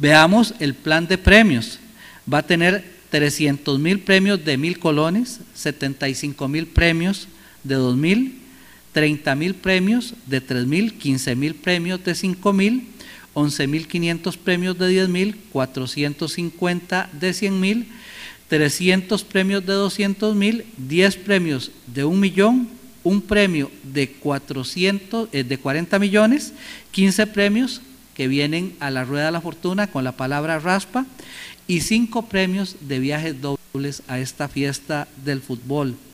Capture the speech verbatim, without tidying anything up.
Veamos el plan de premios. Va a tener trescientos mil premios de mil colones, setenta y cinco mil premios de dos mil, treinta mil premios de tres mil, quince mil premios de cinco mil, once mil quinientos premios de diez mil, cuatrocientos cincuenta de cien mil, trescientos premios de doscientos mil, diez premios de un millón, un premio de, cuatrocientos, eh, de cuarenta millones, quince premios que vienen a la rueda de la fortuna con la palabra raspa y cinco premios de viajes dobles a esta fiesta del fútbol.